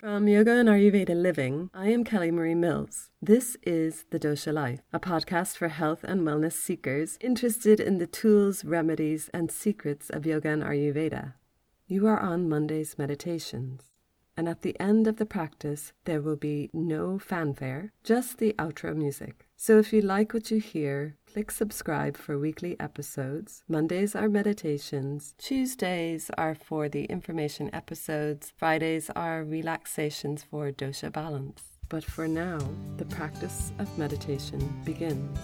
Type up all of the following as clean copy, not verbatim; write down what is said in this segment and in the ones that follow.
From Yoga and Ayurveda Living, I am Kelly Marie Mills. This is The Dosha Life, a podcast for health and wellness seekers interested in the tools, remedies, and secrets of Yoga and Ayurveda. You are on Monday's meditations, and at the end of the practice, there will be no fanfare, just the outro music. So if you like what you hear, click subscribe for weekly episodes. Mondays are meditations. Tuesdays are for the information episodes. Fridays are relaxations for dosha balance. But for now, the practice of meditation begins.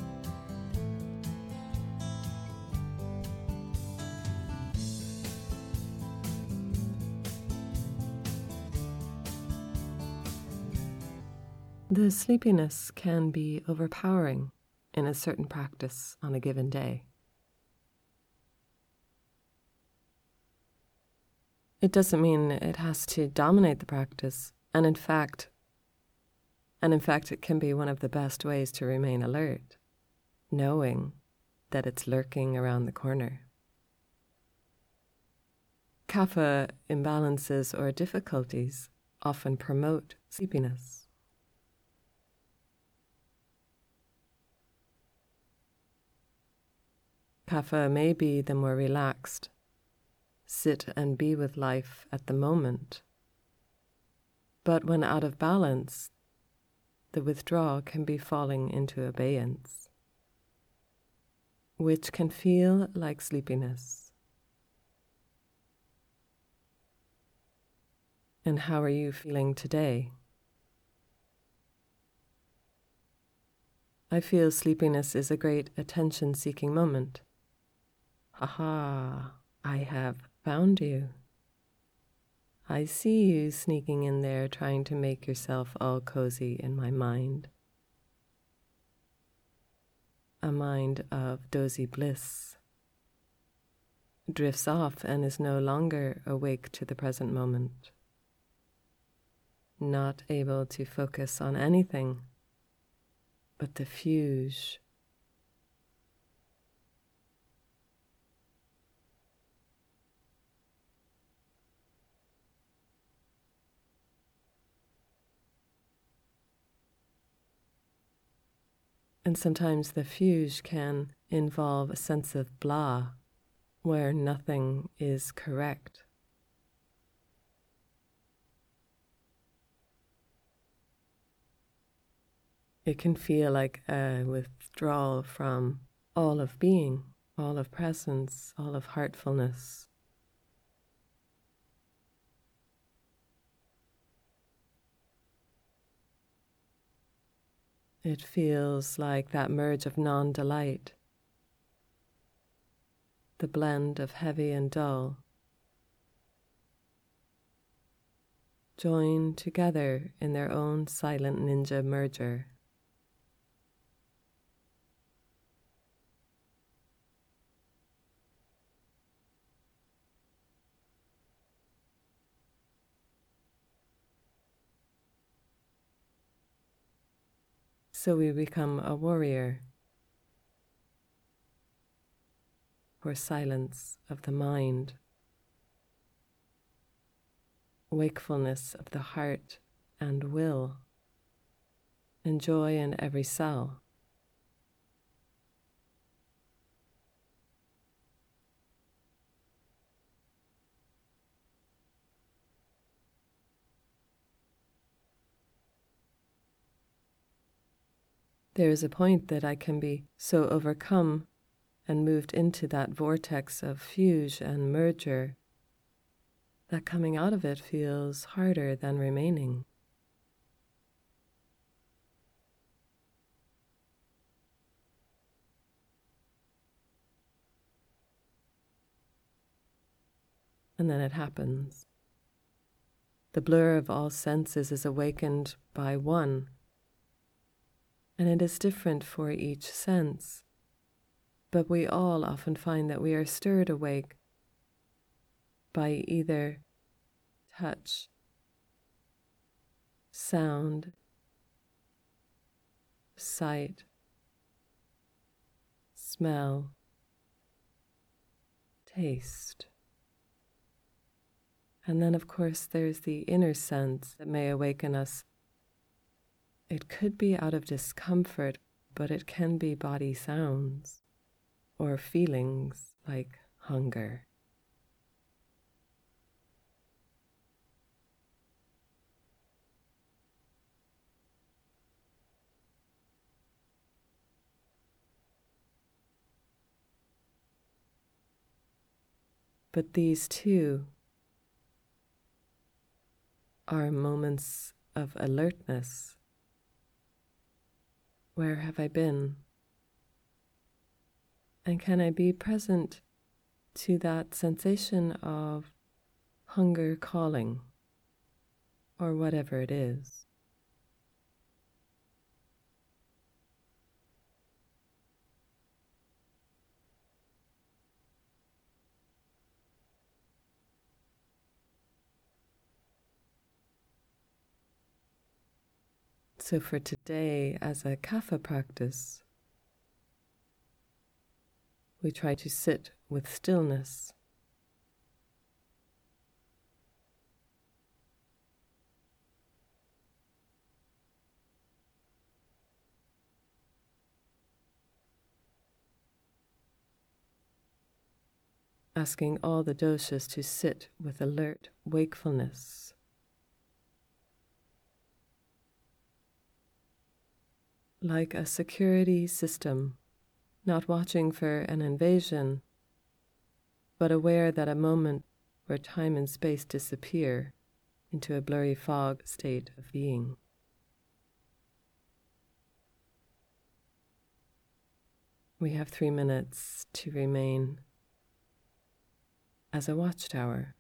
The sleepiness can be overpowering in a certain practice on a given day. It doesn't mean it has to dominate the practice, and in fact, it can be one of the best ways to remain alert, knowing that it's lurking around the corner. Kapha imbalances or difficulties often promote sleepiness. Kapha may be the more relaxed, sit and be with life at the moment. But when out of balance, the withdrawal can be falling into abeyance, which can feel like sleepiness. And how are you feeling today? I feel sleepiness is a great attention-seeking moment. Aha, I have found you. I see you sneaking in there trying to make yourself all cozy in my mind. A mind of dozy bliss drifts off and is no longer awake to the present moment, not able to focus on anything but the fuge. And sometimes the fuge can involve a sense of blah, where nothing is correct. It can feel like a withdrawal from all of being, all of presence, all of heartfulness. It feels like that merge of non-delight, the blend of heavy and dull, joined together in their own silent ninja merger. So we become a warrior for silence of the mind, wakefulness of the heart and will, and joy in every cell. There is a point that I can be so overcome and moved into that vortex of fuge and merger that coming out of it feels harder than remaining. And then it happens. The blur of all senses is awakened by one, and it is different for each sense. But we all often find that we are stirred awake by either touch, sound, sight, smell, taste, And then, of course, there's the inner sense that may awaken us. It could be out of discomfort, but it can be body sounds or feelings like hunger. But these two are moments of alertness. Where have I been? And can I be present to that sensation of hunger calling, or whatever it is? So for today, as a kapha practice, we try to sit with stillness. Asking all the doshas to sit with alert wakefulness. Like a security system, not watching for an invasion, but aware that a moment where time and space disappear into a blurry fog state of being. We have 3 minutes to remain as a watchtower.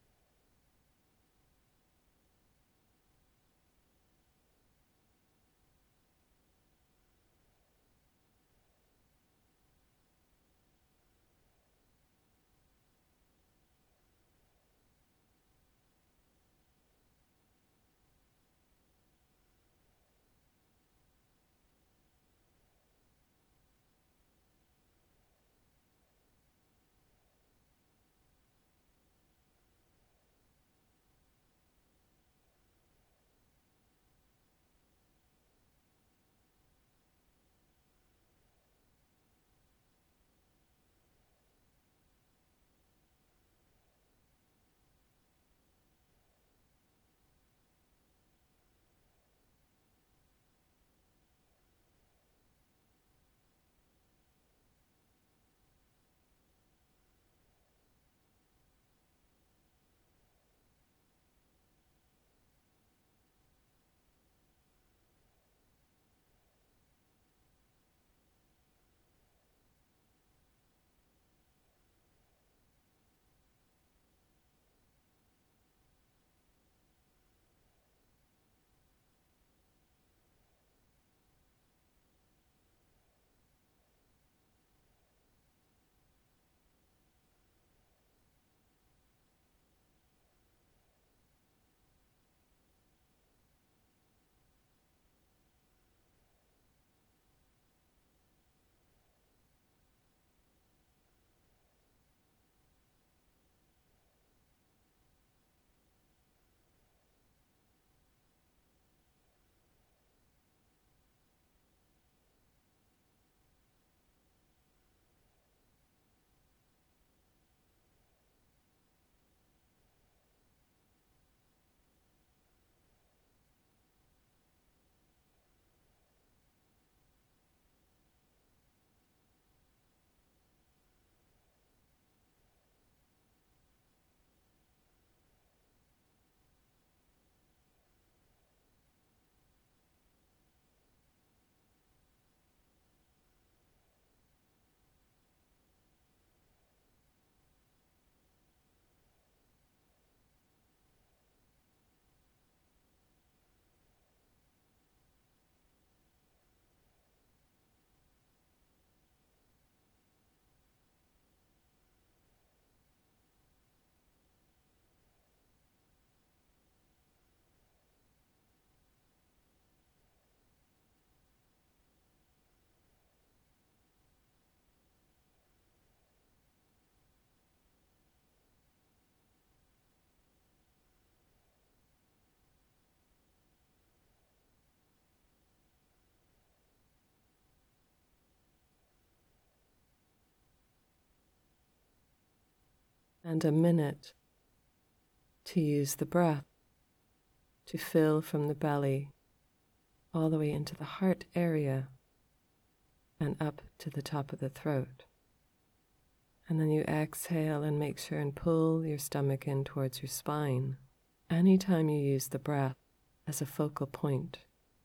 and a minute to use the breath to fill from the belly all the way into the heart area and up to the top of the throat. And then you exhale and make sure and pull your stomach in towards your spine anytime you use the breath as a focal point.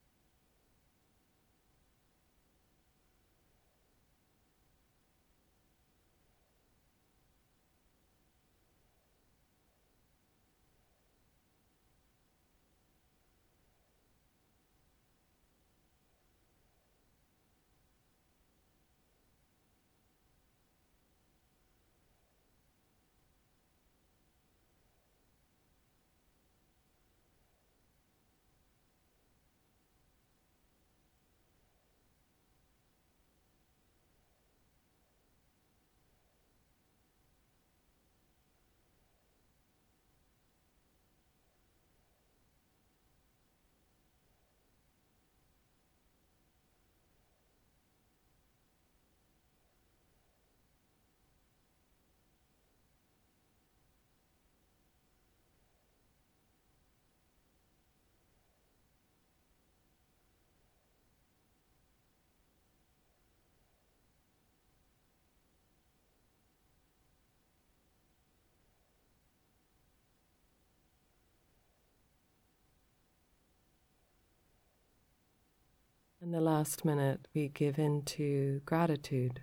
In the last minute, we give into gratitude.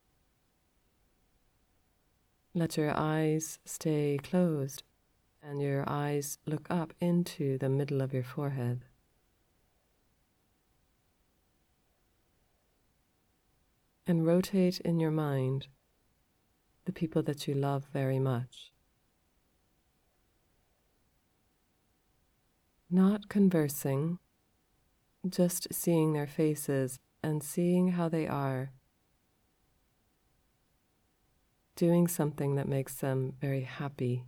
Let your eyes stay closed and your eyes look up into the middle of your forehead. And rotate in your mind the people that you love very much. Not conversing, just seeing their faces and seeing how they are, doing something that makes them very happy.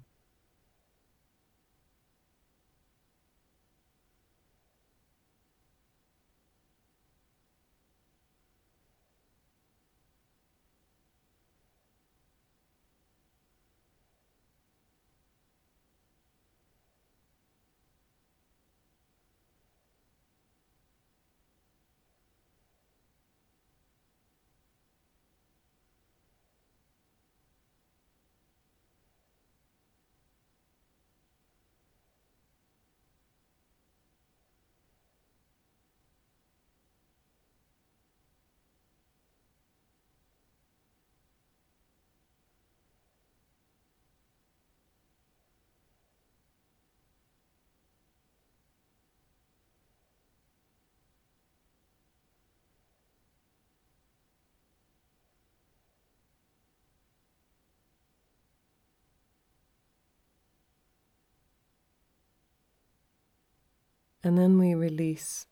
And then we release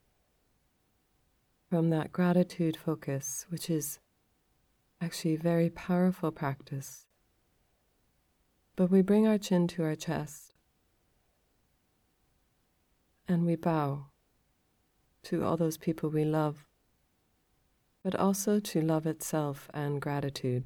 from that gratitude focus, which is actually a very powerful practice. But we bring our chin to our chest and we bow to all those people we love, but also to love itself and gratitude.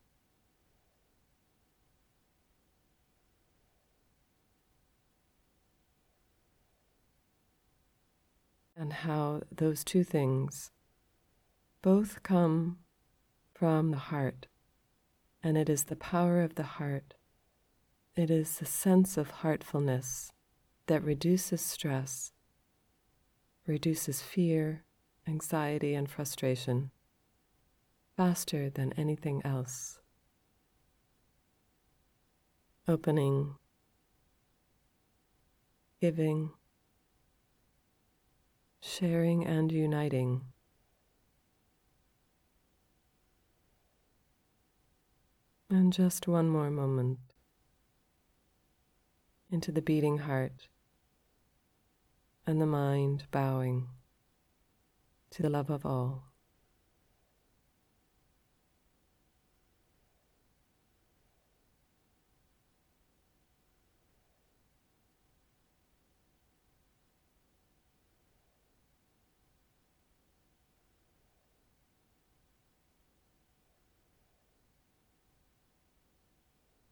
And how those two things both come from the heart. And it is the power of the heart. It is the sense of heartfulness that reduces stress, reduces fear, anxiety, and frustration faster than anything else. Opening, giving, sharing and uniting. And just one more moment into the beating heart and the mind bowing to the love of all.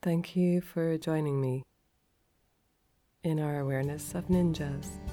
Thank you for joining me in our awareness of ninjas.